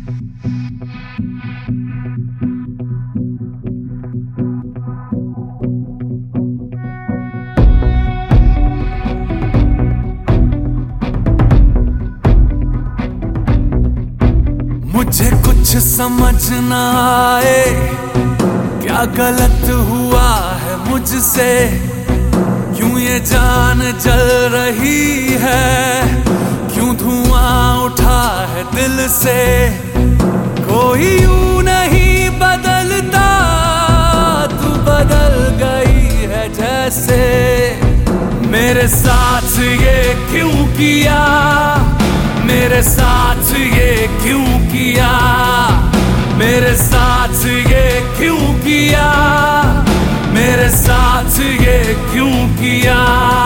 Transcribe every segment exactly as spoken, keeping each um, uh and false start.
मुझे कुछ समझ ना आए, क्या गलत हुआ है मुझसे, क्यों ये जान जल रही है, क्यों धुआं उठा है दिल से। कोई यूं नहीं बदलता, तू बदल गई है जैसे। मेरे साथ ये क्यों किया, मेरे साथ ये क्यों किया, मेरे साथ ये क्यों किया, मेरे साथ ये क्यों किया।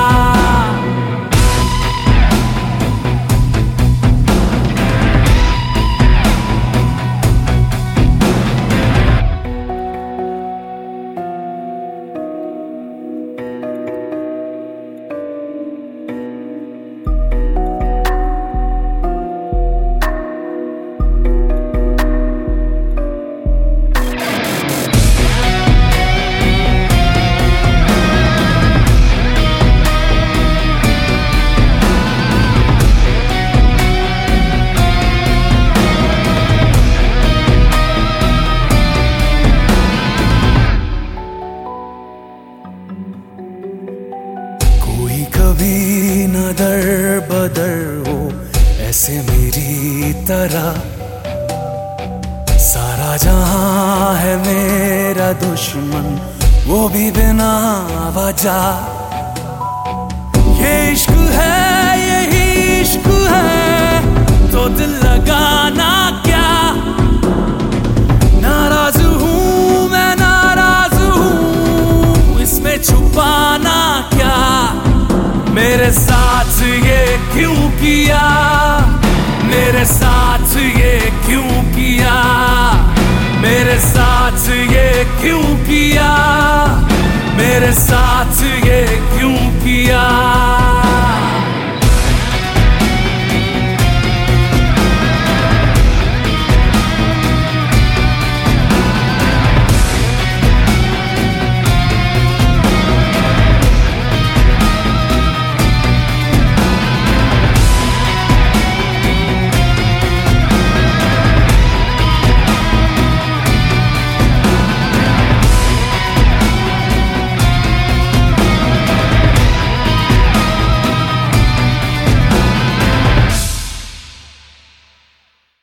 कभी न दर बदर हो ऐसे मेरी तरह, सारा जहां है मेरा दुश्मन, वो भी बिना वजह। ये इश्क है, यही इश्क है, तो दिल लगाना क्या। नाराज हूं मैं, नाराज हूं, इसमें छुपाना क्या। मेरे साथ ये क्यों किया, मेरे साथ ये क्यों किया, मेरे साथ ये क्यों किया, मेरे साथ ये क्यों किया।